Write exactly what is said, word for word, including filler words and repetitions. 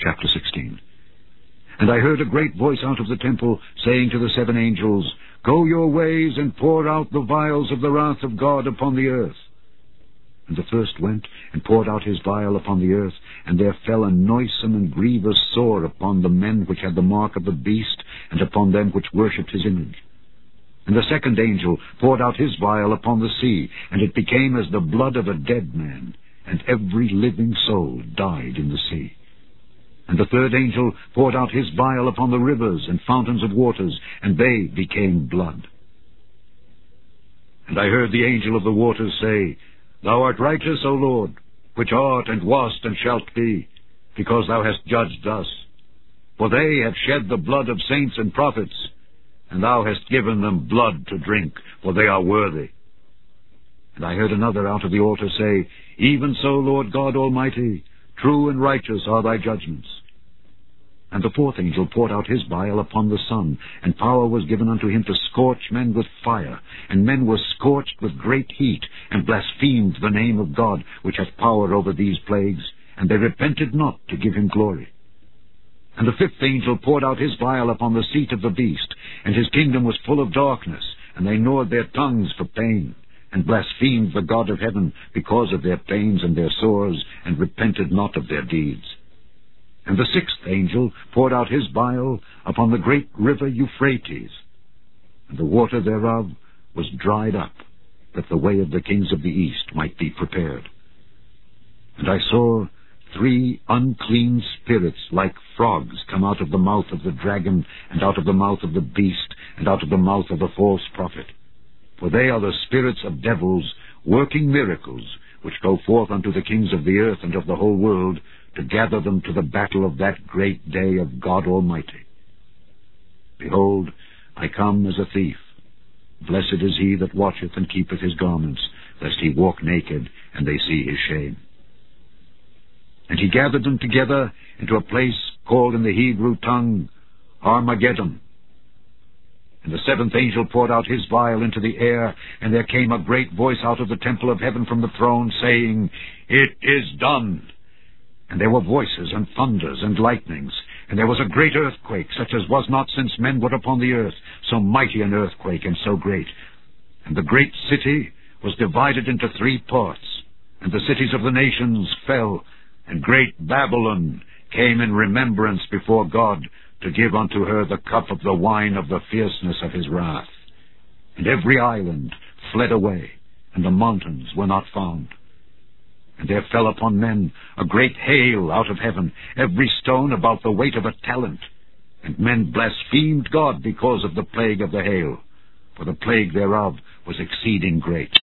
Chapter sixteen. And I heard a great voice out of the temple, saying to the seven angels, Go your ways, and pour out the vials of the wrath of God upon the earth. And the first went, and poured out his vial upon the earth, and there fell a noisome and grievous sore upon the men which had the mark of the beast, and upon them which worshipped his image. And the second angel poured out his vial upon the sea, and it became as the blood of a dead man, and every living soul died in the sea. And the third angel poured out his vial upon the rivers and fountains of waters, and they became blood. And I heard the angel of the waters say, Thou art righteous, O Lord, which art and wast and shalt be, because thou hast judged thus. For they have shed the blood of saints and prophets, and thou hast given them blood to drink, for they are worthy. And I heard another out of the altar say, Even so, Lord God Almighty, true and righteous are thy judgments. And the fourth angel poured out his vial upon the sun, and power was given unto him to scorch men with fire. And men were scorched with great heat, and blasphemed the name of God, which hath power over these plagues, and they repented not to give him glory. And the fifth angel poured out his vial upon the seat of the beast, and his kingdom was full of darkness, and they gnawed their tongues for pain, and blasphemed the God of heaven because of their pains and their sores, and repented not of their deeds. And the sixth angel poured out his vial upon the great river Euphrates, and the water thereof was dried up, that the way of the kings of the east might be prepared. And I saw three unclean spirits like frogs come out of the mouth of the dragon, and out of the mouth of the beast, and out of the mouth of the false prophet. For they are the spirits of devils, working miracles, which go forth unto the kings of the earth and of the whole world, to gather them to the battle of that great day of God Almighty. Behold, I come as a thief. Blessed is he that watcheth and keepeth his garments, lest he walk naked, and they see his shame. And he gathered them together into a place called in the Hebrew tongue Armageddon. And the seventh angel poured out his vial into the air, and there came a great voice out of the temple of heaven from the throne, saying, It is done. And there were voices, and thunders, and lightnings, and there was a great earthquake, such as was not since men were upon the earth, so mighty an earthquake, and so great. And the great city was divided into three parts, and the cities of the nations fell, and great Babylon came in remembrance before God, to give unto her the cup of the wine of the fierceness of his wrath. And every island fled away, and the mountains were not found. And there fell upon men a great hail out of heaven, every stone about the weight of a talent. And men blasphemed God because of the plague of the hail, for the plague thereof was exceeding great.